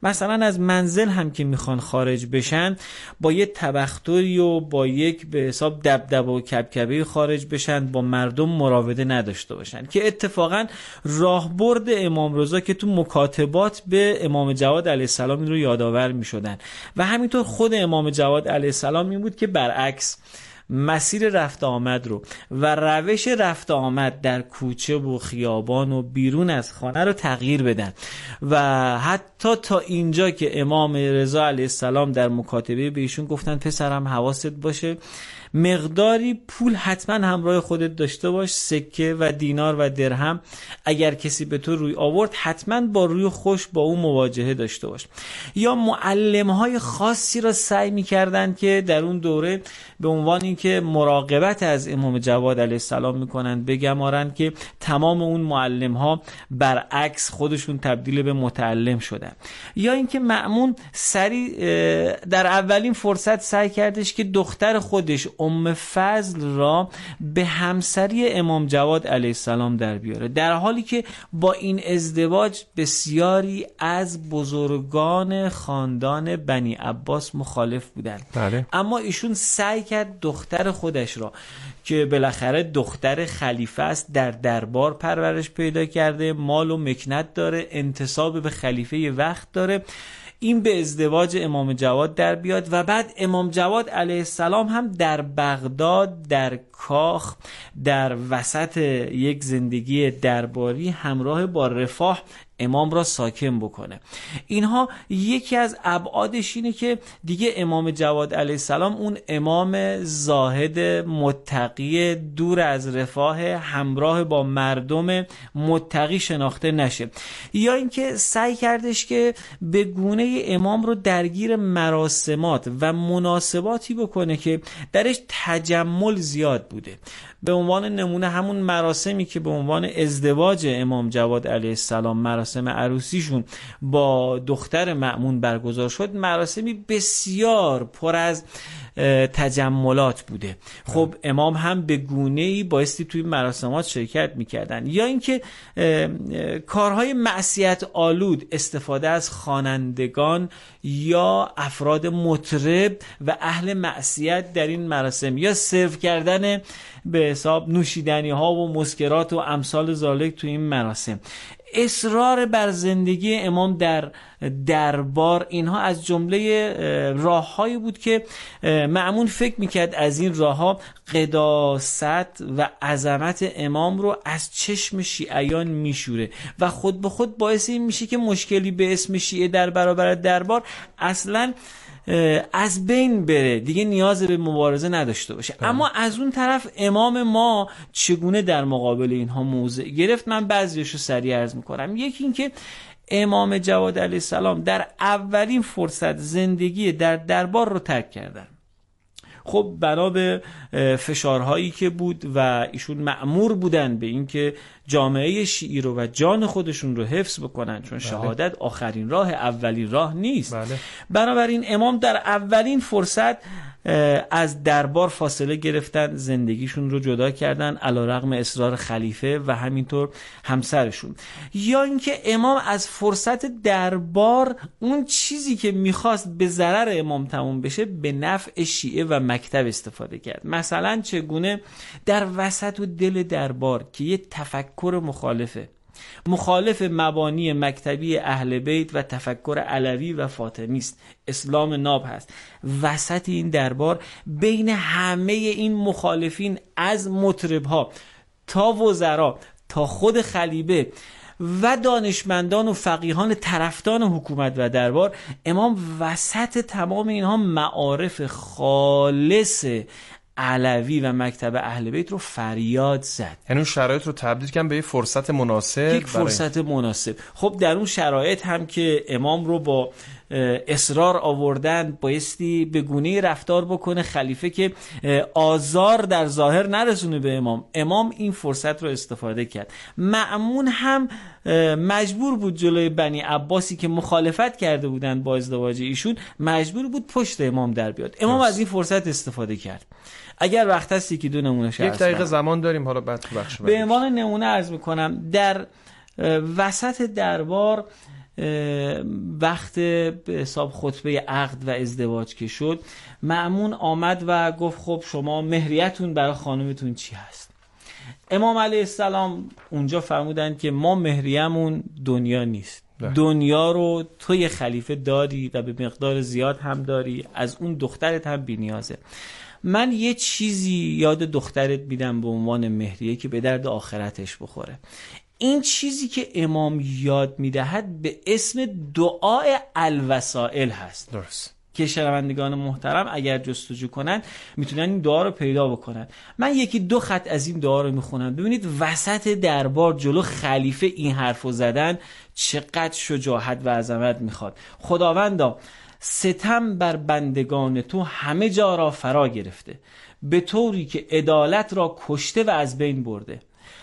مثلا از منزل هم که میخوان خارج بشن با یه تبختری و با یک به حساب دبدبه و کبکبه خارج بشن، با مردم مراوده نداشته باشن، که اتفاقا راهبرد امام رضا که تو مکاتبات به امام جواد علیه السلام این رو یادآور میشدن و همینطور خود امام جواد علیه السلام این بود که برعکس مسیر رفت آمد رو و روش رفت آمد در کوچه و خیابان و بیرون از خانه رو تغییر بدن و حتی تا اینجا که امام رضا علیه السلام در مکاتبه به ایشون گفتن پسرم حواست باشه مقداری پول حتما همراه خودت داشته باش، سکه و دینار و درهم، اگر کسی به تو روی آورد حتما با روی خوش با اون مواجهه داشته باش. یا معلم‌های خاصی را سعی می‌کردند که در اون دوره به عنوان اینکه مراقبت از امام جواد علیه السلام می‌کنند بگمارند که تمام اون معلم‌ها برعکس خودشون تبدیل به متعلم شدن. یا اینکه مأمون سریع در اولین فرصت سعی کردش که دختر خودش ام فضل را به همسری امام جواد علیه السلام در بیاره، در حالی که با این ازدواج بسیاری از بزرگان خاندان بنی عباس مخالف بودند. بله. اما ایشون سعی کرد دختر خودش را که بالاخره دختر خلیفه است در دربار پرورش پیدا کرده، مال و مکنت داره، انتساب به خلیفه وقت داره، این به ازدواج امام جواد در بیاد و بعد امام جواد علیه السلام هم در بغداد در کاخ در وسط یک زندگی درباری همراه با رفاه امام را ساکن بکنه. اینها یکی از ابعادش اینه که دیگه امام جواد علیه السلام اون امام زاهد متقی دور از رفاه همراه با مردم متقی شناخته نشه. یا اینکه سعی کردش که به گونه امام رو درگیر مراسمات و مناسباتی بکنه که درش تجمل زیاد بوده. به عنوان نمونه همون مراسمی که به عنوان ازدواج امام جواد علیه السلام، مراسم عروسیشون با دختر مأمون برگزار شد، مراسمی بسیار پر از تجملات بوده. خب امام هم به گونه‌ای بایستی توی مراسمات شرکت میکردن. یا اینکه کارهای معصیت آلود، استفاده از خوانندگان یا افراد مطرب و اهل معصیت در این مراسم، یا سرو کردن به حساب نوشیدنی ها و مسکرات و امثال ذالک توی این مراسم، اصرار بر زندگی امام در دربار، اینها از جمله راه‌هایی بود که مأمون فکر میکرد از این راه‌ها قداست و عظمت امام رو از چشم شیعیان میشوره و خود به خود باعث این میشه که مشکلی به اسم شیعه در برابر دربار اصلاً از بین بره، دیگه نیاز به مبارزه نداشته باشه. اما از اون طرف امام ما چگونه در مقابل اینها موضع گرفت؟ من بعضیشو سریع عرض میکنم. یکی این که امام جواد علیه السلام در اولین فرصت زندگی در دربار رو ترک کردن. خب بنا به فشارهایی که بود و ایشون مأمور بودن به این که جامعه شیعی رو و جان خودشون رو حفظ بکنن، چون شهادت آخرین راه اولین راه نیست. بنابراین امام در اولین فرصت از دربار فاصله گرفتن، زندگیشون رو جدا کردن علیرغم اصرار خلیفه و همینطور همسرشون. یا اینکه امام از فرصت دربار اون چیزی که میخواست به ضرر امام تموم بشه به نفع شیعه و مکتب استفاده کرد. مثلا چگونه در وسط و دل دربار که یه تفکر مخالف مبانی مکتبی اهل بیت و تفکر علوی و فاطمی است، اسلام ناب هست، وسط این دربار بین همه این مخالفین از مطربها تا وزرا تا خود خلیفه و دانشمندان و فقیهان طرفدار حکومت و دربار، امام وسط تمام اینها معارف خالص علوی و مکتب اهل بیت رو فریاد زد. یعنی اون شرایط رو تبدیل کردن به یک فرصت مناسب. یک فرصت مناسب. خب در اون شرایط هم که امام رو با اصرار آوردن بایستی به گونه‌ای رفتار بکنه خلیفه که آزار در ظاهر نرسونه به امام این فرصت رو استفاده کرد. مأمون هم مجبور بود جلوی بنی عباسی که مخالفت کرده بودن با ازدواج ایشون، مجبور بود پشت امام در بیاد. امام از این فرصت استفاده کرد. اگر وقت هستی که دو نمونهش یک دقیقه زمان داریم، حالا بعد تو بخش به عنوان نمونه عرض میکنم. در وسط دربار وقت به حساب خطبه عقد و ازدواج که شد، مأمون آمد و گفت خب شما مهریتون برای خانومتون چی هست؟ امام علیه السلام اونجا فرمودند که ما مهریمون دنیا نیست، دنیا رو تو یه خلیفه داری و به مقدار زیاد هم داری، از اون دخترت هم بی‌نیازه. من یه چیزی یاد دخترت میدم به عنوان مهریه که به درد آخرتش بخوره. این چیزی که امام یاد میدهد به اسم دعای الوسائل هست. درست. که شنوندگان محترم اگر جستجو کنن میتونن این دعا رو پیدا بکنن. من یکی دو خط از این دعا رو میخونم. ببینید وسط دربار جلو خلیفه این حرفو زدن چقدر شجاعت و عظمت میخواد. خداوندا ستم بر بندگان تو همه جا را فرا گرفته، به طوری که عدالت را کشته و از بین برده،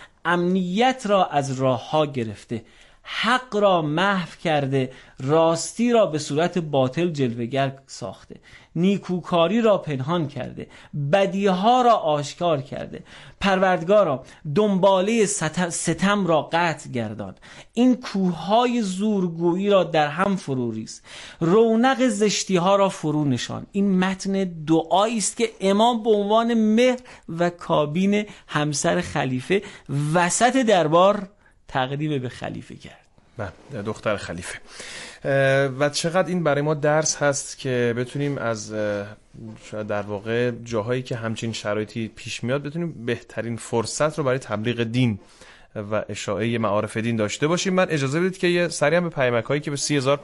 امنیت را از راه ها گرفته، حق را محو کرده، راستی را به صورت باطل جلوگر ساخته، نیکوکاری را پنهان کرده، بدیها را آشکار کرده. پروردگارا دنباله ستم را قطع گردان، این کوههای زورگویی را در هم فرو ریز، رونق زشتی ها را فرو نشان. این متن دعایی است که امام به عنوان مهر و کابین همسر خلیفه وسط دربار تقدیم به خلیفه کرد. دختر خلیفه. و چقدر این برای ما درس هست که بتونیم از در واقع جاهایی که همچین شرایطی پیش میاد بتونیم بهترین فرصت رو برای تبلیغ دین و اشاعه معارف دین داشته باشیم. من اجازه بدید که یه سری هم به پیامک‌هایی که به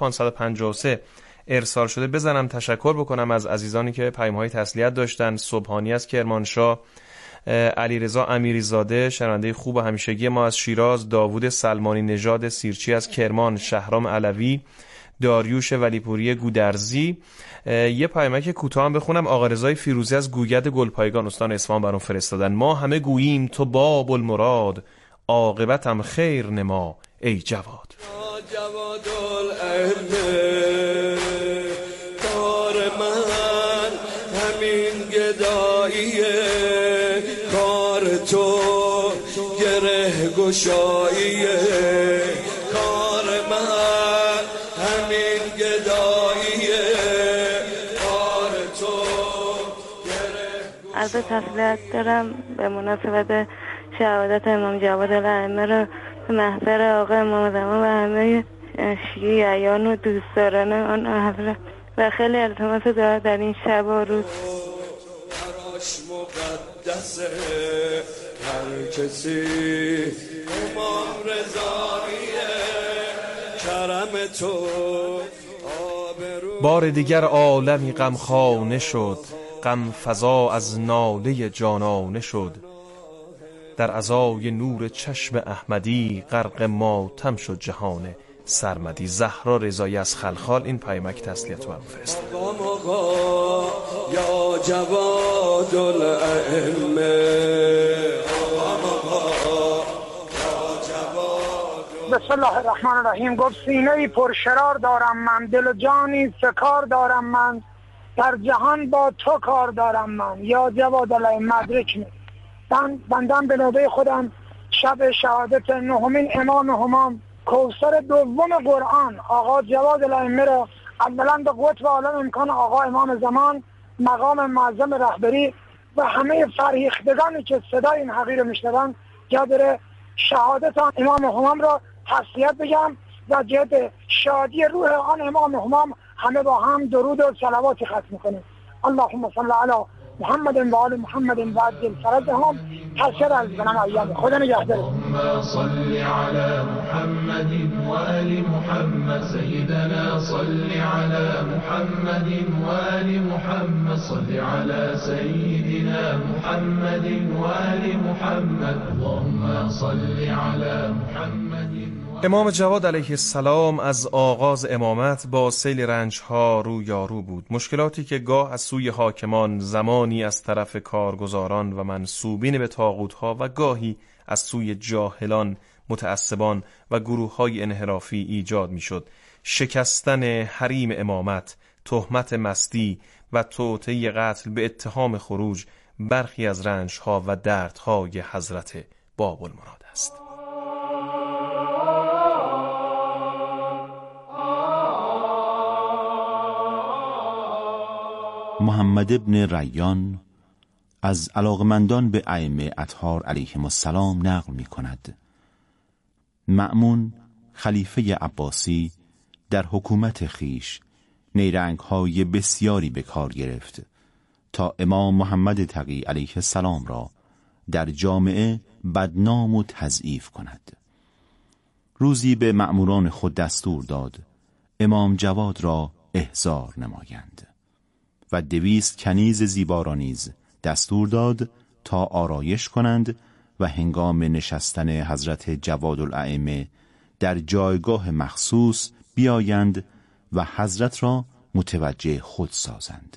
30553 ارسال شده بزنم، تشکر بکنم از عزیزانی که پیام‌های تسلیت داشتن. صبحانی از کرمانشاه، علیرضا امیریزاده شنونده خوب و همیشگی ما از شیراز، داوود سلمانی نژاد سیرچی از کرمان، شهرام علوی، داریوش ولیپوری گودرزی. یه پیامک کوتاه هم بخونم. آقا رضای فیروزی از گوگد گلپایگان استان اصفهان برام فرستادن. ما همه گوییم تو باب المراد، عاقبتم خیر نما ای جواد. جواد العلم کار من همین گداییه، کار تو گره گشاییه، کار من همین گداییه، کار تو گره. عرض تسلیت دارم به مناسبت شهادت امام جواد الائمه رو به محضر آقا امام زمان و همه شیعیان و دوستداران آن حضرت و خیلی التماس دعا در این شب و روز. براش مقدسه هر کسی امام رضاییه، کرم تو بار دیگر عالمی غمخانه شد، غم فزا از ناله جانانه شد، در عزای نور چشم احمدی غرق ماتم شد جهان سرمدی. زهرا رضایی از خلخال این پیامک تسلیت رو فرستاد. یا جواد الائمه، بسم الله الرحمن الرحیم. گفت سینه‌ای پرشرار دارم من، دل و جانی سکار دارم من، در جهان با تو کار دارم من. یا جواد الائمه مدرک می بندم به نوبه خودم شب شهادت نهمین امام همام کوثر دوم قرآن آقا جواد الائمه را اولا به قوت و عالم امکان آقا امام زمان مقام معظم رهبری و همه فرهیختگانی که صدای این حقیر میشنوند جادر شهادت امام همام را تسلیت بگم و جهت شادی روح آن امام همام همه با هم درود و صلواتی ختم کنیم. اللهم صل علی محمد و آل محمد و عجل فرجهم. تشکر از کنم ایام خدا نگهدار. اللهم صل على محمد و آل محمد سيدنا صل على محمد و آل محمد صل على سيدنا محمد و آل محمد اللهم صل على محمد. امام جواد علیه السلام از آغاز امامت با سیل رنجها رویارو بود. مشکلاتی که گاه از سوی حاکمان، زمانی از طرف کارگزاران و منسوبین به طاغوتها و گاهی از سوی جاهلان، متعصبان و گروه‌های انحرافی ایجاد می‌شد. شکستن حریم امامت، تهمت مستی و توطئه قتل به اتهام خروج برخی از رنجها و دردهای حضرت باب المراد است. محمد بن ریان از علاقمندان به ائمه اطهار علیهم السلام نقل می کند: مأمون خلیفه عباسی در حکومت خیش نیرنگ‌های بسیاری به کار گرفت تا امام محمد تقی علیه السلام را در جامعه بدنام و تضعیف کند. روزی به مأموران خود دستور داد امام جواد را احضار نمایند و 200 کنیز زیبا را نیز دستور داد تا آرایش کنند و هنگام نشستن حضرت جوادالائمه در جایگاه مخصوص بیایند و حضرت را متوجه خود سازند.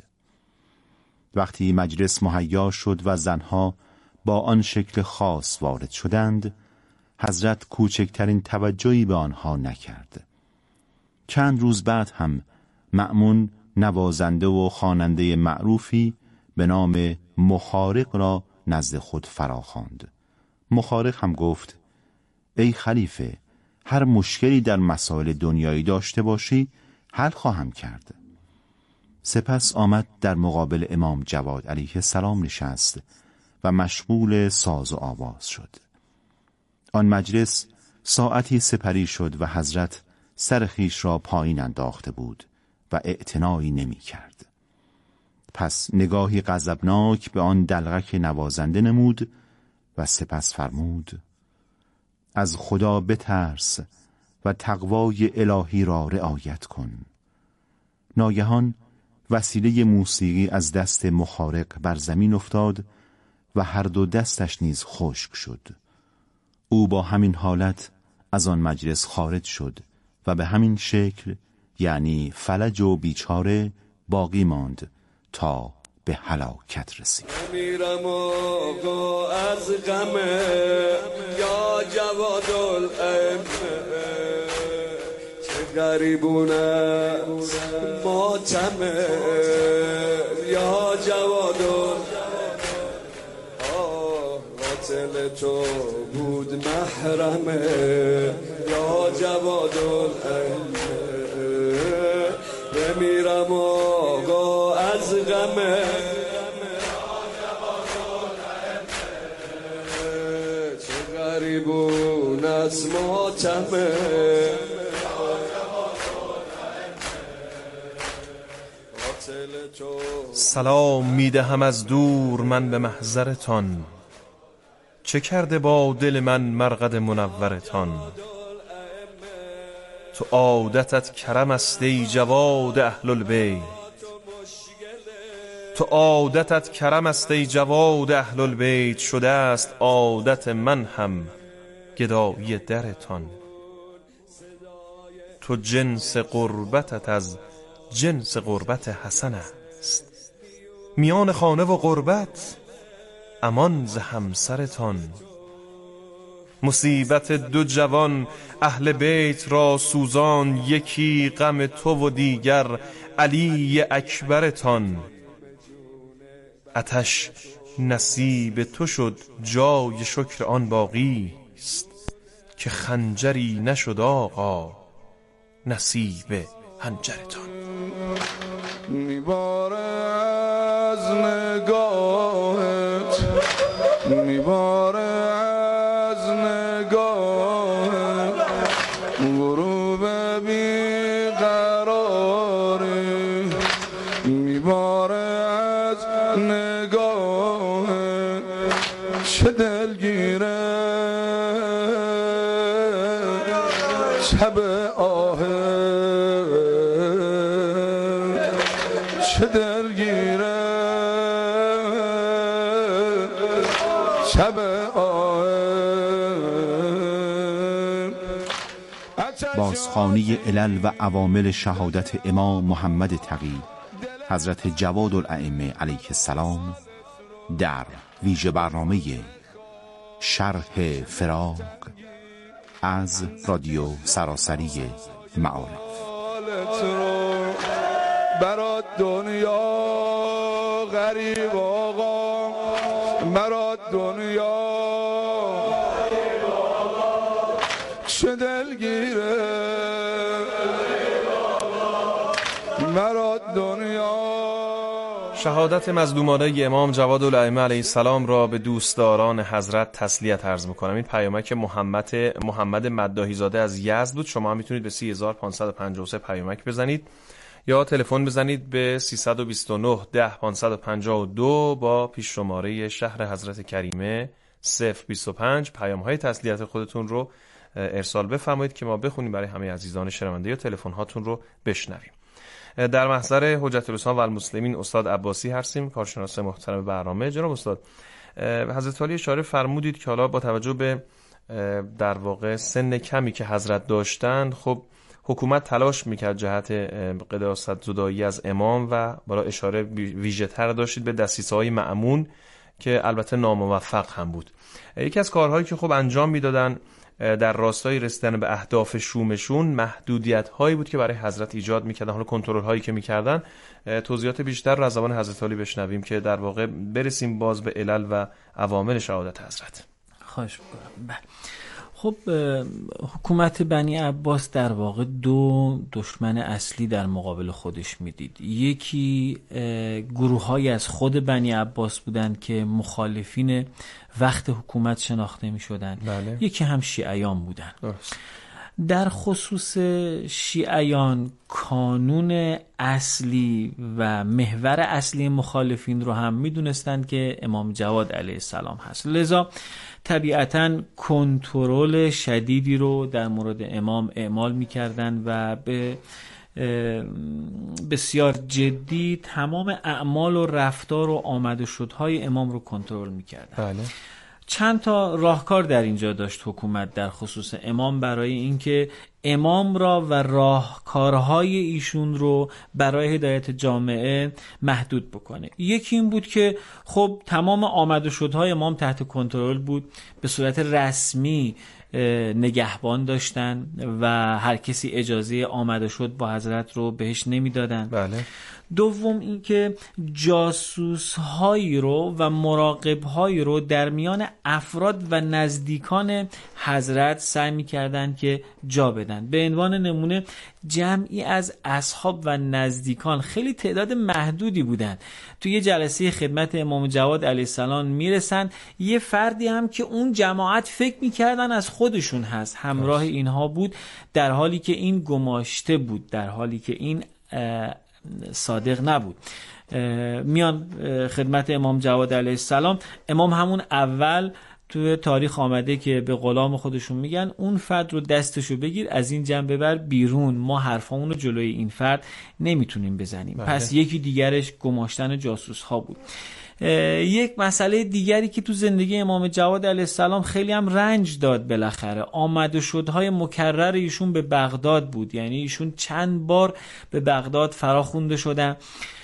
وقتی مجلس مهیا شد و زنها با آن شکل خاص وارد شدند، حضرت کوچکترین توجهی به آنها نکرد. چند روز بعد هم مأمون نوازنده و خواننده معروفی به نام مخارق را نزد خود فراخواند. مخارق هم گفت: ای خلیفه، هر مشکلی در مسائل دنیایی داشته باشی حل خواهم کرد. سپس آمد در مقابل امام جواد علیه السلام نشست و مشغول ساز و آواز شد. آن مجلس ساعتی سپری شد و حضرت سر خویش را پایین انداخته بود و اعتنایی نمی کرد. پس نگاهی غضبناک به آن دلغک نوازنده نمود و سپس فرمود: از خدا بترس و تقوای الهی را رعایت کن. ناگهان وسیله موسیقی از دست مخارق بر زمین افتاد و هر دو دستش نیز خشک شد. او با همین حالت از آن مجلس خارج شد و به همین شکل، یعنی فلج و بیچاره، باقی ماند تا به هلاکت رسید. میرم آقا از غم یا جوادالائمه، چه غریبونه ماتمه یا جوادالائمه، قاتل تو بود محرمه یا جوادالائمه. بمیرم آقا از غمه چه غریبون از ماتمه. سلام میدهم از دور من به محضرتان، چه کرده با دل من مرقد منورتان. تو عادتت کرم است ای جواد اهل البیت، تو عادتت کرم است ای جواد اهل البیت. شده است عادت من هم گدایی درتان. تو جنس قربتت از جنس قربت حسن است، میان خانه و قربت امان ز همسرتان. مصیبت دو جوان اهل بیت را سوزان، یکی غم تو و دیگر علی اکبرتان. آتش نصیب تو شد جای شکر آن باقی است، که خنجری نشد آقا نصیب حنجرتان. میباره از نگاهت، میباره از نگاهت، غروب بیقراری. میباره از نگاهت، چه دلگیره شب آهت، چه دلگیره شب بازخوانی علل و عوامل شهادت امام محمد تقی حضرت جوادالائمه علیه السلام در ویژه برنامه شرح فراق از رادیو سراسری معارف. برات دنیا غریب آقا، برات دنیا چه دلگیره، مرا دنیا. شهادت مظلومانه امام جواد الائمه علیه السلام را به دوستداران حضرت تسلیت عرض می‌کنم. این پیامک محمد مداحی زاده از یزد بود. شما هم میتونید به 30553 پیامک بزنید یا تلفن بزنید به 329 10 552 با پیش شماره شهر حضرت کریمه 025. پیام‌های تسلیت خودتون رو ارسال بفرمایید که ما بخونیم برای همه عزیزان شنونده یا تلفن هاتون رو بشنویم. در محضر حجت الاسلام و المسلمین استاد عباسی هستیم، کارشناس محترم برنامه. جناب استاد، حضرت علی اشاره فرمودید که حالا با توجه به در واقع سن کمی که حضرت داشتن، خب حکومت تلاش میکرد جهت قداست زدایی از امام و بالا اشاره ویژه تر داشتید به دسیسه‌های مأمون که البته ناموفق هم بود. یکی از کارهایی که خب انجام میدادن در راستای رسیدن به اهداف شومشون محدودیت هایی بود که برای حضرت ایجاد میکردن. حالا کنترل هایی که میکردن، توضیحات بیشتر رو از زبان حضرت علی بشنویم که در واقع برسیم باز به علل و عوامل شهادت حضرت. خواهش می‌کنم. خب حکومت بنی عباس در واقع دو دشمن اصلی در مقابل خودش میدید. یکی گروه‌هایی از خود بنی عباس بودند که مخالفین وقت حکومت شناخته می‌شدند. بله. یکی هم شیعیان بودند. درست. در خصوص شیعیان کانون اصلی و محور اصلی مخالفین رو هم میدونستند که امام جواد علیه السلام هست، لذا طبیعتاً کنترل شدیدی رو در مورد امام اعمال میکردن و به بسیار جدی تمام اعمال و رفتار و آمد و شدهای امام رو کنترل میکردن. بله. چند تا راهکار در اینجا داشت حکومت در خصوص امام برای اینکه امام را و راهکارهای ایشون رو برای هدایت جامعه محدود بکنه. یکی این بود که خب تمام آمد و شدهای امام تحت کنترل بود، به صورت رسمی نگهبان داشتن و هر کسی اجازه آمد و شد با حضرت رو بهش نمیدادن. بله. دوم این که جاسوس هایی رو و مراقب هایی رو در میان افراد و نزدیکان حضرت سعی می کردن که جا بدن. به عنوان نمونه جمعی از اصحاب و نزدیکان، خیلی تعداد محدودی بودن، توی یه جلسه خدمت امام جواد علیه السلام میرسن، یه فردی هم که اون جماعت فکر میکردن از خودشون هست همراه اینها بود، در حالی که این گماشته بود، در حالی که این صادق نبود. میان خدمت امام جواد علیه السلام، امام همون اول توی تاریخ آمده که به غلام خودشون میگن اون فرد رو دستشو بگیر از این جمع ببر بیرون، ما حرفامون رو جلوی این فرد نمیتونیم بزنیم. بله. پس یکی دیگرش گماشتن جاسوس ها بود. یک مسئله دیگری که تو زندگی امام جواد علیه السلام خیلی هم رنج داد، بالاخره آمد و شدهای مکرر ایشون به بغداد بود. یعنی ایشون چند بار به بغداد فراخوانده شدن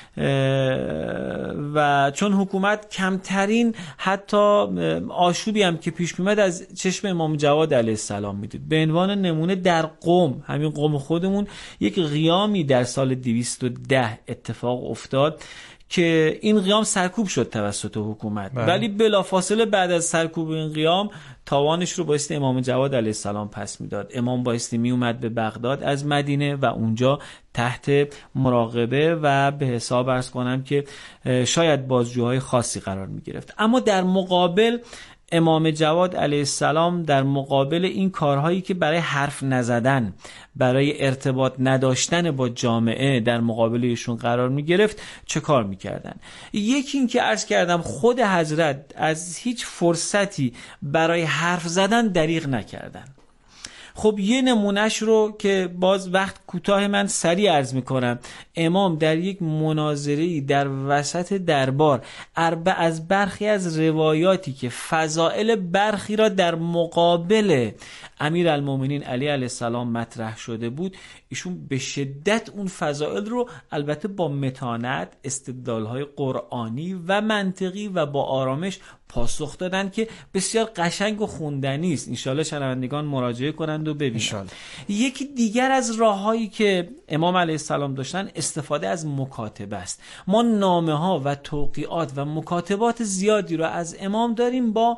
و چون حکومت کمترین حتی آشوبی هم که پیش میمد از چشم امام جواد علیه السلام میدید. به عنوان نمونه در قم، همین قم خودمون، یک قیامی در سال 210 اتفاق افتاد که این قیام سرکوب شد توسط حکومت. ولی بلافاصله بعد از سرکوب این قیام تاوانش رو بایستی امام جواد علیه السلام پس میداد. امام بایستی می اومد به بغداد از مدینه و اونجا تحت مراقبه و به حساب عرض کنم که شاید بازجوهای خاصی قرار می گرفت. اما در مقابل امام جواد علیه السلام در مقابل این کارهایی که برای حرف نزدن، برای ارتباط نداشتن با جامعه در مقابل ایشون قرار می گرفت، چه کار می کردن؟ یکی این که عرض کردم خود حضرت از هیچ فرصتی برای حرف زدن دریغ نکردن. خب یه نمونهش رو که باز وقت کوتاه من سریع عرض میکنم، امام در یک مناظره‌ای در وسط دربار از برخی از روایاتی که فضائل برخی را در مقابل امیرالمومنین علی علیه السلام مطرح شده بود، ایشون به شدت اون فضائل رو البته با متانت، استدلال‌های قرآنی و منطقی و با آرامش پاسخ دادن که بسیار قشنگ و خوندنی است. انشالله شنوندگان مراجعه کنند و ببینند. یکی دیگر از راه‌هایی که امام علیه السلام داشتن استفاده از مکاتبه است. ما نامه‌ها و توقیعات و مکاتبات زیادی رو از امام داریم با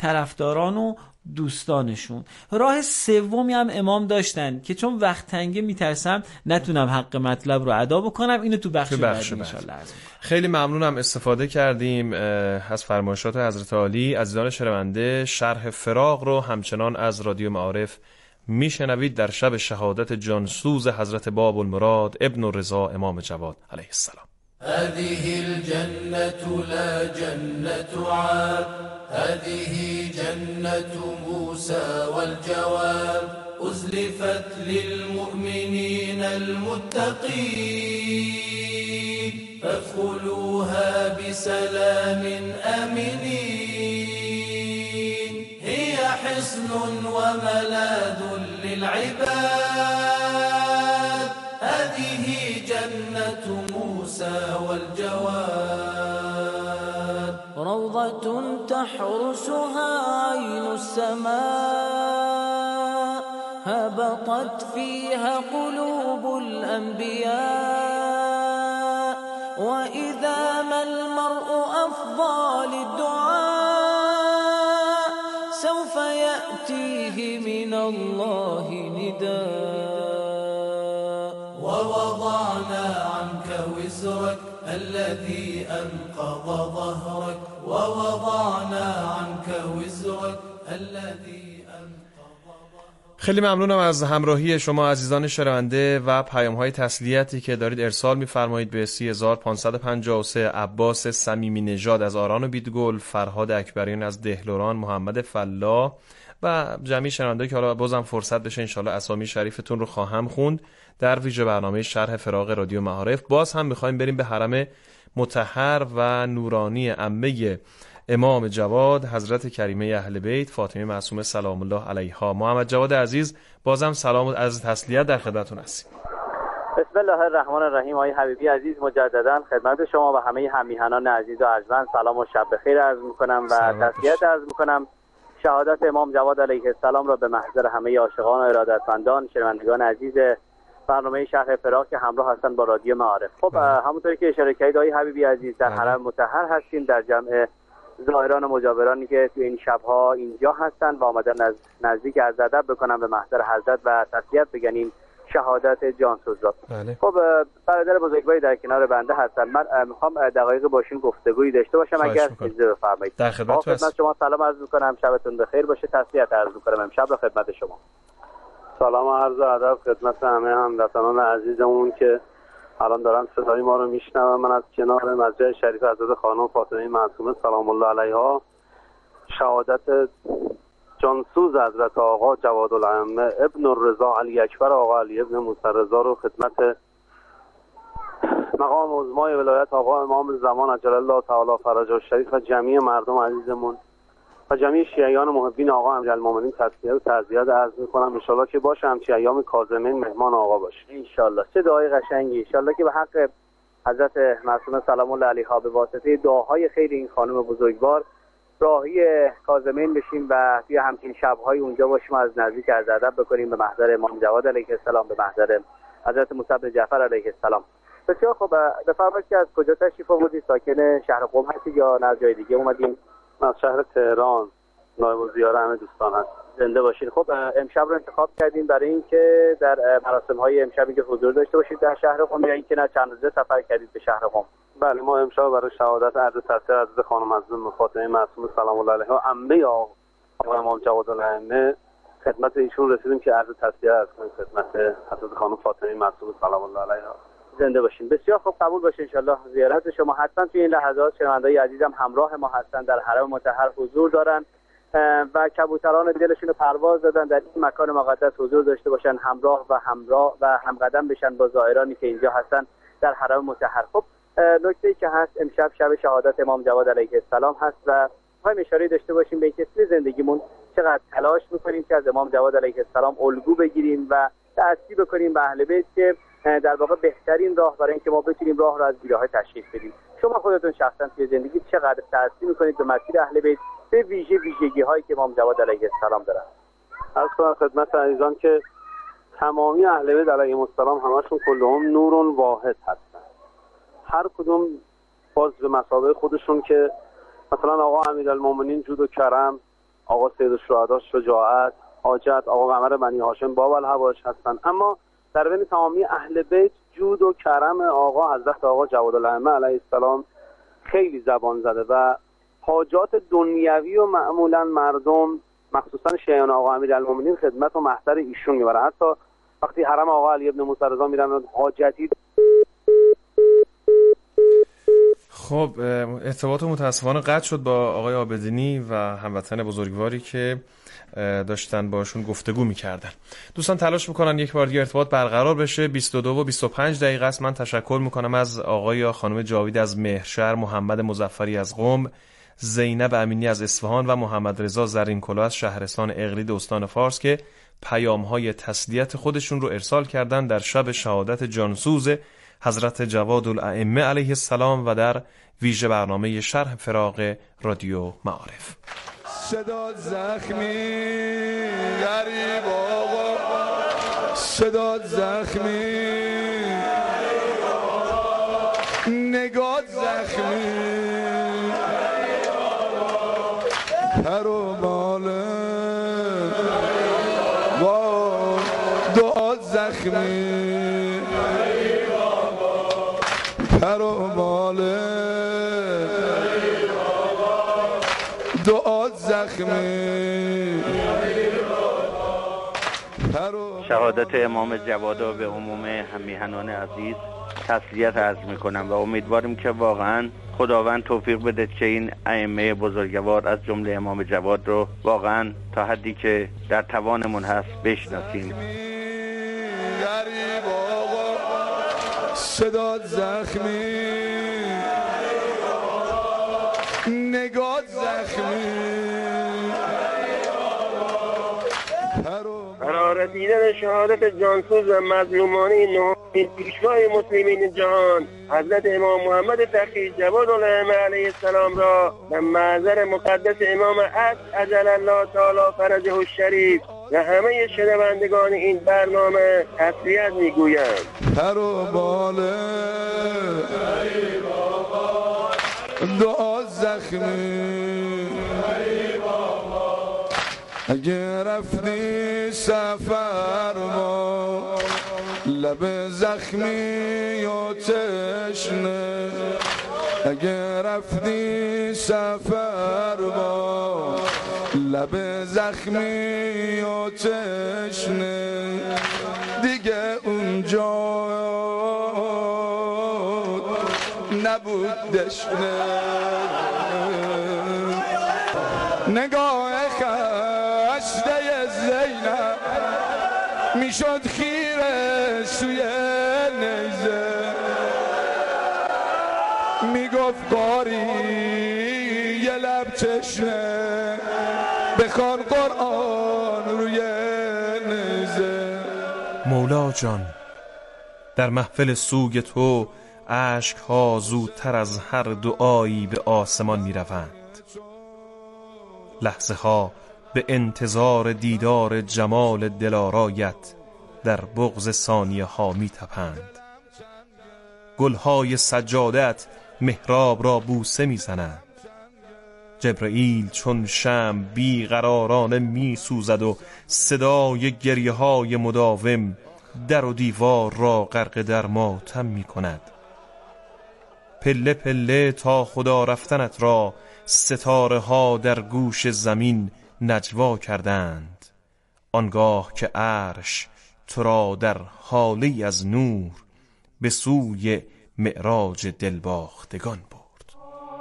طرفداران و دوستانشون. راه سومی هم امام داشتن که چون وقت تنگه میترسم نتونم حق مطلب رو ادا بکنم، اینو تو بخش بعد انشالله عرض میکنم. خیلی ممنونم، استفاده کردیم از فرمایشات حضرت عالی. عزیزان شنونده، شرح فراق رو همچنان از رادیو معارف میشنوید در شب شهادت جانسوز حضرت باب المراد ابن الرضا امام جواد علیه السلام. هذه الجنة لا جنة عاد، هذه جنة موسى والجواد، أزلفت للمؤمنين المتقين، فادخلوها بسلام آمنين، هي حصن وملاذ للعباد، هذه جنة موسى والجواد، روضة تحرسها عين السماء، هبطت فيها قلوب الأنبياء، وإذا ما المرء أفضى للدعاء، سوف يأتيه من الله نداء، ووضعنا عنك وزرك الذي أنقض ظهرك، ووضعنا عنك وزرك الذي خیلی ممنونم از همراهی شما عزیزان شنونده و پیام‌های تسلیتی که دارید ارسال می‌فرمایید به 3553. عباس صمیمی نژاد از آران و بیدگل، فرهاد اکبریان از دهلوران، محمد فلا و جمعی شنونده که حالا بازم فرصت بشه انشالله اسامی شریفتون رو خواهم خوند در ویژه برنامه شرح فراق رادیو معارف. باز هم می‌خوایم بریم به حرم مطهر و نورانی عمه امام جواد حضرت کریمه اهل بیت فاطمه معصومه سلام الله علیها. محمد جواد عزیز، بازم سلام از تسلیت در خدمتتون هستیم. بسم الله الرحمن الرحیم. آقای حبیبی عزیز، مجددا خدمت شما و همه همیهنان عزیز و ارجمند سلام و شب بخیر عرض می‌کنم و تسلیت عرض می‌کنم. شهادت امام جواد علیه السلام را به محضر همه عاشقان و ارادتمندان شنوندگان عزیز برنامه شرح فراق که همراه هستند با رادیو معارف. خب همونطوری که اشاره کردید آقای حبیبی عزیز، در حرم مطهر هستیم، در جمع زائران و مجاورانی که تو این شب‌ها اینجا هستند و آمدن از نزدیک عرض ادب بکنم به محضر حضرت و تسلیت بگنیم شهادت جانسوز را. خب برادر بزرگواری در کنار بنده هستن، من میخوام دقایق باشون گفتگویی داشته باشم اگر اجازه بفرمایید. در خدمت شما سلام عرض میکنم، شبتون بخیر باشه، تسلیت عرض میکنم امشب را خدمت شما. سلام و عرض ادب خدمت همه هموطنان عزیزمون که الان دارن صدای ما رو میشنون. من از کنار مسجد شریف حضرت خانم فاطمه معصومه سلام الله علیها شهادت جانسوز حضرت آقا جواد الائمه ابن الرضا علی اکبر آقا علی ابن موسی رضا رو خدمت مقام عظمای ولایت آقا امام زمان عجل الله تعالی فرجه الشریف و جمعی مردم عزیزمون و جمعی شیعیان محبین آقا امیرالمومنین تسلیت و تعزیت عرض می‌کنم. ان شاءالله که باشه همچی ایام کاظمین مهمان آقا باشه ان شاءالله. چه دعای قشنگی ان شاءالله که به حق حضرت معصومه سلام الله علیها به واسطه دعاهای خیر این خانم بزرگوار راهی کاظمین بشیم و توی همچین شب‌های اونجا باشیم، از نزدیک عرض ادب بکنیم به محضر امام جواد علیه السلام، به محضر حضرت موسی بن جعفر علیه السلام. بسیار خب، بفرمایید که از کجا تشریف آوردید؟ ساکن شهر قم هستید یا نه جای دیگه اومدین؟ از شهر تهران، نایب الزیاره همه دوستان هست. زنده باشید. خب امشب رو انتخاب کردیم برای اینکه در مراسم‌های امشب اینجا حضور داشته باشید در شهر قم یا اینکه نه چند روزه سفر کردید به شهر قم؟ بله، ما امشب برای شهادت عرض تسلیت حضرت خانم عزیزم فاطمه معصومه سلام الله علیها عمه آقا امام جواد الائمه خدمت ایشون رسیدیم که عرض تسلیت عرض کنیم خدمت حضرت خانم فاطمه معصومه سلام الله علیها. زنده باشین. بسیار خوب، قبول باشه ان شاءالله. زیارت شما حتما توی این لحظات شنونده‌های عزیزم همراه ما هستن، در حرم مطهر حضور دارن و کبوتران دلشون رو پرواز دادن در این مکان مقدس حضور داشته باشن، همراه و همقدم بشن با زائرانی که اینجا هستن در حرم مطهر. خب نکته‌ای که هست، امشب شب شهادت امام جواد علیه السلام هست و می‌خوایم اشاره داشته باشیم به اینکه توی زندگیمون چقدر تلاش می‌کنیم که از امام جواد علیه السلام الگو بگیریم و تأسیس بکنیم به اهل بیت که در واقع بهترین راه برای اینکه ما بتونیم راه رو از بیراهه تشخیص بدیم. شما خودتون شخصا توی زندگی چقدر تأسیس می‌کنید به مسیر اهل بیت، به ویژگی‌هایی که امام جواد علیه السلام دارن؟ عرض کنم خدمت عزیزان که تمامی اهل بیت علیهم السلام همشون کلهم نور واحد هستن، هر کدوم باز به مثابه خودشون که مثلا آقا امیرالمومنین جود و کرم آقا سید الشهدا شجاعت حاجت، آقا قمر بنی هاشم باب الحوائج هستند. اما در بین تمامی اهل بیت جود و کرم آقا حضرت آقا جوادالائمه علیه السلام خیلی زبان زده و حاجات دنیوی و معمولا مردم مخصوصا شیعیان آقا امیرالمومنین خدمت و محضر ایشون میبرن. حتی وقتی حرم آقا علی ابن موسی رضا میرن حاجتی. خب ارتباط متاسفانه قطع شد با آقای عابدینی و هموطن بزرگواری که داشتن باشون گفتگو میکردن. دوستان تلاش میکنن یک بار دیگه ارتباط برقرار بشه. 22 و 25 دقیقه است. من تشکر میکنم از آقای یا خانم جاوید از مهرشهر، محمد مظفری از قم، زینب امینی از اصفهان و محمد رضا زرین‌کلاه از شهرستان اقلید استان فارس که پیام‌های تسلیت خودشون رو ارسال کردن در شب شهادت جانسوز حضرت جوادالائمه علیه السلام و در ویژه برنامه شرح فراق رادیو معارف. صدا زخمی غریب آقا، صدا زخمی نگاه زخمی پر و باله و دعا زخمی پر و باله دعا زخمی. شهادت امام جواد به عموم همیهنان عزیز تسلیت عرض میکنم و امیدواریم که واقعا خداوند توفیق بده که این ائمه بزرگوار از جمله امام جواد رو واقعا تا حدی که در توانمون هست بشناسیم. غریب آقا صدا زخمی نگاه زخمی برای رسیدن شهادت جانسوز و مظلومانه نهمین پیشوای مسلمین جهان حضرت امام محمد تقی جوادالائمه علیه السلام را در محضر مقدس امام عجل الله تعالی فرجه الشریف و همه شنوندگان این برنامه تسلیت میگویم. پر و باله دعا زخمی اگه رفتی سفر با لب زخمی و تشنه، اگه رفتی سفر با لب زخمی و تشنه، دیگه اونجا نبود دشنه. نگاه خسته زینب میشد خیره سوی نیزه، میگفت باری یه لب چشمه بخوان قرآن روی نیزه. مولا جان در محفل سوگ تو اشک ها زودتر از هر دعایی به آسمان می روند. لحظه ها به انتظار دیدار جمال دلارایت در بغض ثانیه ها می تپند. گلهای سجادت محراب را بوسه می زنند. جبرئیل چون شمع بی قرارانه می سوزد و صدای گریه های مداوم در و دیوار را غرق در ماتم می کند. پله پله تا خدا رفتنت را ستاره ها در گوش زمین نجوا کردند. آنگاه که عرش تو را در حالی از نور به سوی معراج دلباختگان برد.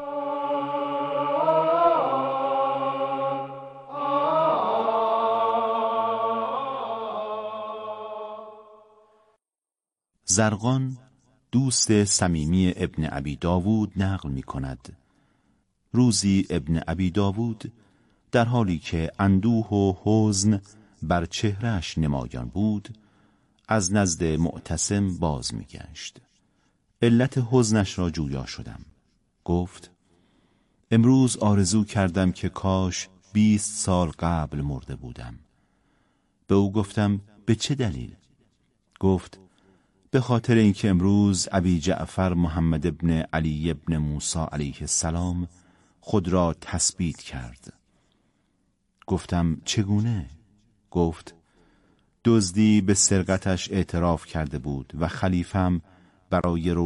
زرقان دوست صمیمی ابن ابی داوود نقل می کند روزی ابن ابی داوود در حالی که اندوه و حزن بر چهرهش نمایان بود از نزد معتصم باز می گشت. علت حزنش را جویا شدم. گفت امروز آرزو کردم که کاش 20 سال قبل مرده بودم. به او گفتم به چه دلیل؟ گفت به خاطر اینکه امروز ابی جعفر محمد ابن علی ابن موسی علیه السلام خود را تثبیت کرد. گفتم چگونه؟ گفت دزدی به سرقتش اعتراف کرده بود و خلیفه‌ام برای